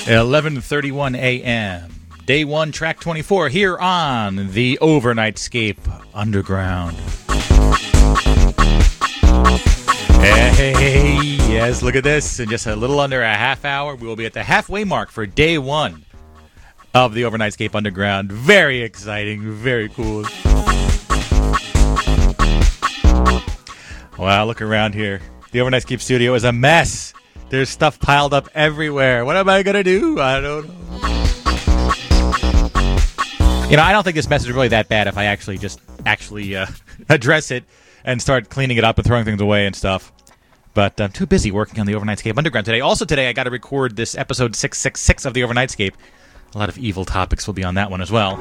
11:31 a.m. Day 1, track 24, here on the Overnightscape Underground. Hey, yes, look at this. In just a little under a half hour, we will be at the halfway mark for Day 1 of the Overnightscape Underground. Very exciting, very cool. Wow, look around here. The Overnightscape studio is a mess. There's stuff piled up everywhere. What am I going to do? I don't know. You know, I don't think this mess is really that bad if I actually address it and start cleaning it up and throwing things away and stuff. But I'm too busy working on the Overnightscape Underground today. Also today, I got to record this episode 666 of the Overnightscape. A lot of evil topics will be on that one as well.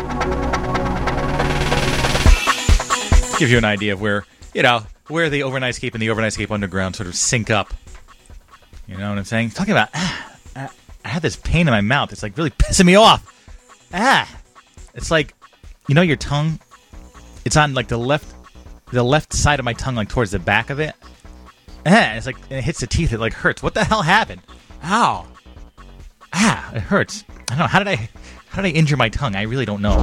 Give you an idea of where the Overnightscape and the Overnightscape Underground sort of sync up. You know what I'm saying? Talking about, I have this pain in my mouth. It's like really pissing me off. It's like, you know your tongue? It's on like the left side of my tongue, like towards the back of it. It's like, and it hits the teeth. It like hurts. What the hell happened? Ow. It hurts. I don't know. How did I injure my tongue? I really don't know.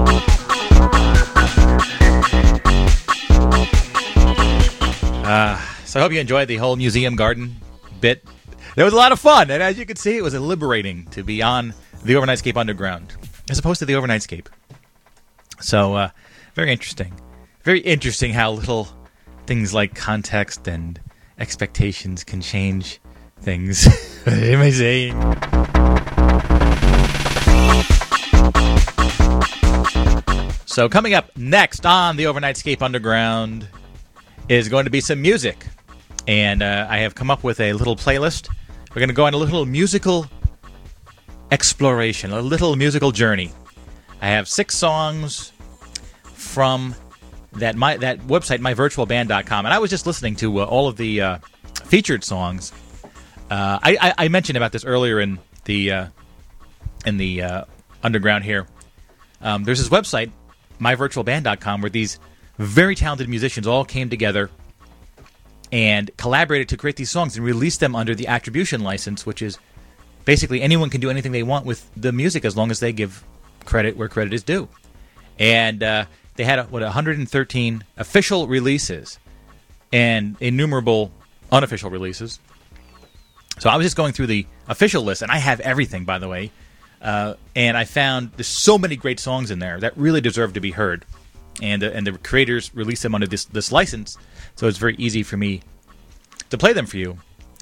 So I hope you enjoyed the whole museum garden bit. It was a lot of fun, and as you can see, it was liberating to be on the Overnightscape Underground, as opposed to the Overnightscape. So, very interesting. Very interesting how little things like context and expectations can change things. What am I saying? So, coming up next on the Overnightscape Underground is going to be some music. And I have come up with a little playlist. We're going to go on a little musical exploration, a little musical journey. I have 6 songs from that website, myvirtualband.com. And I was just listening to all of the featured songs. I mentioned about this earlier in the underground here. There's this website, myvirtualband.com, where these very talented musicians all came together and collaborated to create these songs and release them under the attribution license, which is basically anyone can do anything they want with the music as long as they give credit where credit is due. And they had 113 official releases and innumerable unofficial releases. So I was just going through the official list, and I have everything, by the way. And I found there's so many great songs in there that really deserve to be heard. And the creators released them under this license, so it's very easy for me to play them for you.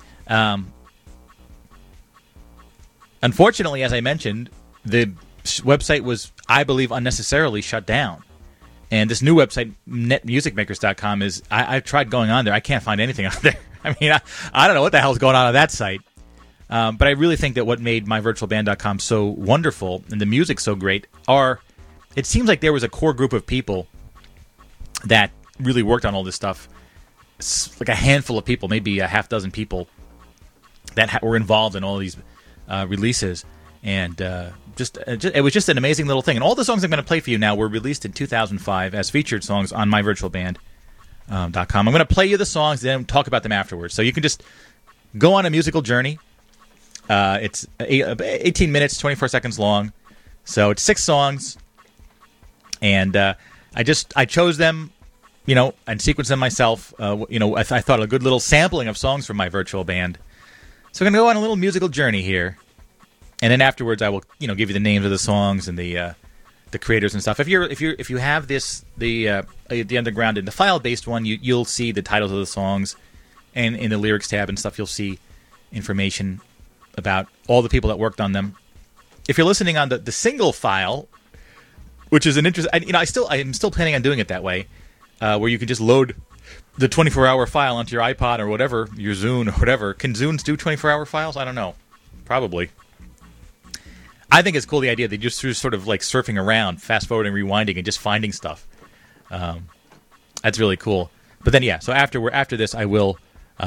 Unfortunately, as I mentioned, the website was, I believe, unnecessarily shut down. And this new website, netmusicmakers.com, I've tried going on there. I can't find anything on there. I mean, I don't know what the hell's going on that site. But I really think that what made myvirtualband.com so wonderful and the music so great it seems like there was a core group of people that really worked on all this stuff. It's like a handful of people, maybe a half dozen people that were involved in all these releases. And it was just an amazing little thing. And all the songs I'm going to play for you now were released in 2005 as featured songs on myvirtualband.com. I'm going to play you the songs and then talk about them afterwards. So you can just go on a musical journey. It's 18 minutes, 24 seconds long. So it's 6 songs. And I chose them, and sequenced them myself. I thought a good little sampling of songs from my virtual band. So we're gonna go on a little musical journey here, and then afterwards I will, give you the names of the songs and the creators and stuff. If you have the underground and the file based one, you'll see the titles of the songs, and in the lyrics tab and stuff, you'll see information about all the people that worked on them. If you're listening on the single file, which is an interest, I'm still planning on doing it that way, where you can just load the 24-hour file onto your iPod or whatever, your Zune or whatever. Can Zunes do 24-hour files? I don't know. Probably. I think it's cool, the idea that you're just sort of like surfing around, fast-forwarding, rewinding, and just finding stuff. That's really cool. But then, yeah, so after this, I will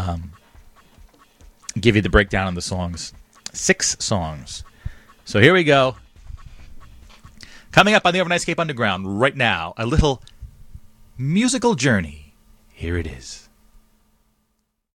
give you the breakdown on the songs. 6 songs. So here we go. Coming up on the Overnightscape Underground right now, a little musical journey. Here it is.